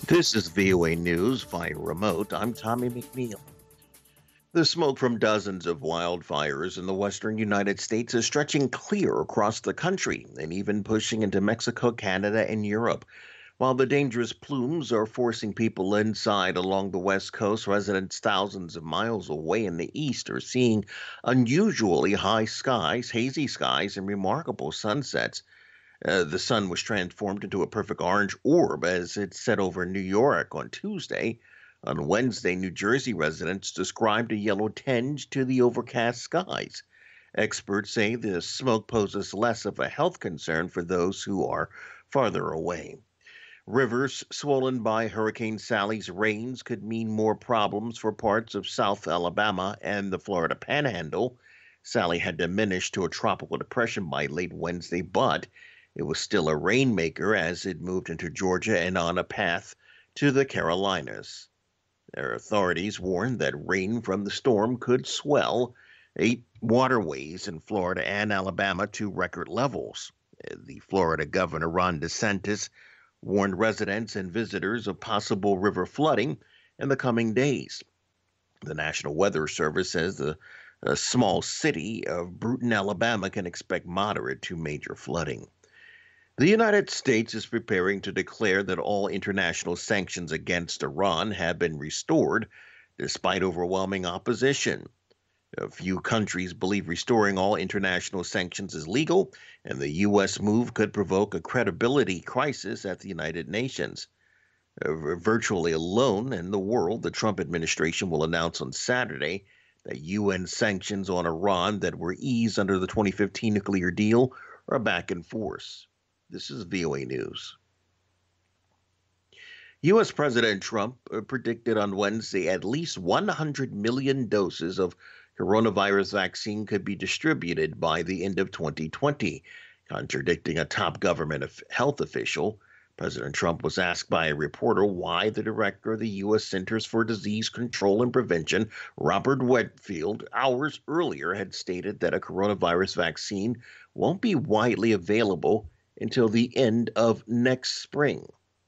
This is VOA News via remote. I'm Tommy McNeil. The smoke from dozens of wildfires in the western United States is stretching clear across the country and even pushing into Mexico, Canada, and Europe. While the dangerous plumes are forcing people inside along the West Coast, residents thousands of miles away in the east are seeing unusually high skies, hazy skies, and remarkable sunsets. The sun was transformed into a perfect orange orb as it set over New York on Tuesday. On Wednesday, New Jersey residents described a yellow tinge to the overcast skies. Experts say the smoke poses less of a health concern for those who are farther away. Rivers swollen by Hurricane Sally's rains could mean more problems for parts of South Alabama and the Florida Panhandle. Sally had diminished to a tropical depression by late Wednesday, but it was still a rainmaker as it moved into Georgia and on a path to the Carolinas. Their authorities warned that rain from the storm could swell eight waterways in Florida and Alabama to record levels. The Florida Governor Ron DeSantis warned residents and visitors of possible river flooding in the coming days. The National Weather Service says the small city of Bruton, Alabama can expect moderate to major flooding. The United States is preparing to declare that all international sanctions against Iran have been restored, despite overwhelming opposition. A few countries believe restoring all international sanctions is legal, and the U.S. move could provoke a credibility crisis at the United Nations. Virtually alone in the world, the Trump administration will announce on Saturday that UN sanctions on Iran that were eased under the 2015 nuclear deal are back in force. This is VOA News. U.S. President Trump predicted on Wednesday at least 100 million doses of coronavirus vaccine could be distributed by the end of 2020, contradicting a top government health official. President Trump was asked by a reporter why the director of the U.S. Centers for Disease Control and Prevention, Robert Redfield, hours earlier had stated that a coronavirus vaccine won't be widely available until the end of next spring.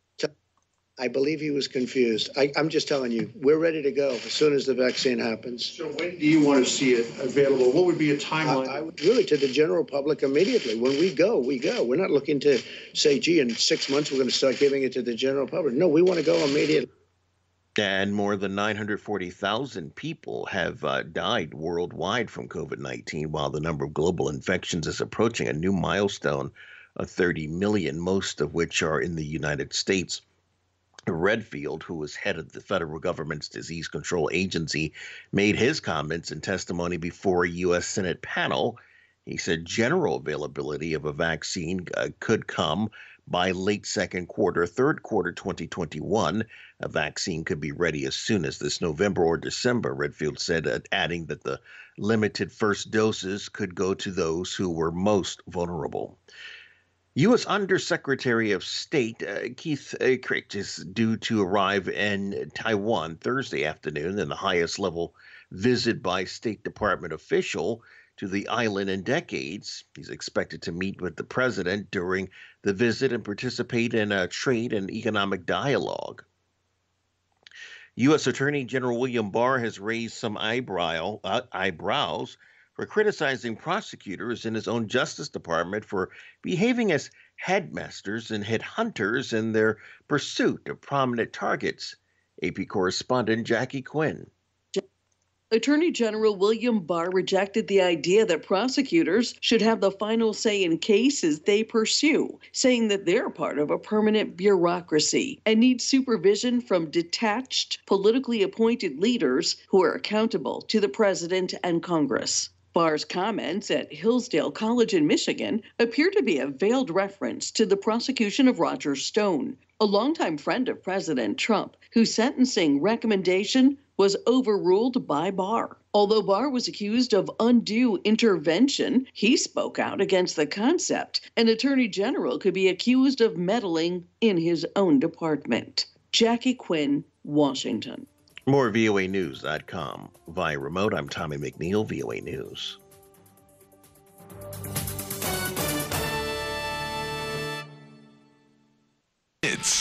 I believe he was confused. I'm just telling you, we're ready to go as soon as the vaccine happens. So when do you want to see it available? What would be a timeline? Really, to the general public immediately. When we go, we go. We're not looking to say, gee, in 6 months we're going to start giving it to the general public. No, we want to go immediately. And more than 940,000 people have died worldwide from COVID-19, while the number of global infections is approaching a new milestone of 30 million, most of which are in the United States. Redfield, who was head of the federal government's disease control agency, made his comments in testimony before a U.S. Senate panel. He said general availability of a vaccine could come by late second quarter, third quarter 2021. A vaccine could be ready as soon as this November or December, Redfield said, adding that the limited first doses could go to those who were most vulnerable. U.S. Undersecretary of State Keith Krich is due to arrive in Taiwan Thursday afternoon in the highest level visit by State Department official to the island in decades. He's expected to meet with the president during the visit and participate in a trade and economic dialogue. U.S. Attorney General William Barr has raised some eyebrows for criticizing prosecutors in his own Justice Department for behaving as headmasters and headhunters in their pursuit of prominent targets. AP correspondent Jackie Quinn. Attorney General William Barr rejected the idea that prosecutors should have the final say in cases they pursue, saying that they're part of a permanent bureaucracy and need supervision from detached, politically appointed leaders who are accountable to the president and Congress. Barr's comments at Hillsdale College in Michigan appear to be a veiled reference to the prosecution of Roger Stone, a longtime friend of President Trump, whose sentencing recommendation was overruled by Barr. Although Barr was accused of undue intervention, he spoke out against the concept an attorney general could be accused of meddling in his own department. Jackie Quinn, Washington. More voanews.com. Via remote, I'm Tommy McNeil, VOA News.